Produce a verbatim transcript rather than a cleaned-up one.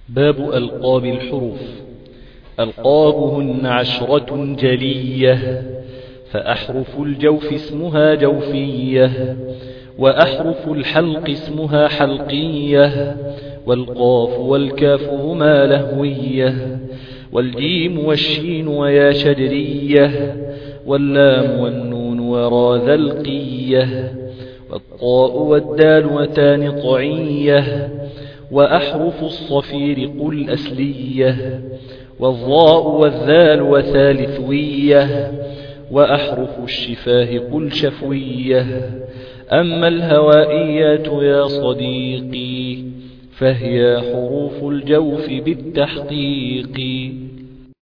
باب ألقاب الحروف. ألقابهن عشرة جلية، فأحرف الجوف اسمها جوفية، وأحرف الحلق اسمها حلقية، والقاف والكاف هما لهوية، والجيم والشين ويا شجرية، واللام والنون ورا ذلقية، والطاء والدال وتان طعية، وأحرف الصفير قل أسلية، والضاء والذال وثالثوية، وأحرف الشفاه قل شفوية. أما الهوائيات يا صديقي فهي حروف الجوف بالتحقيق.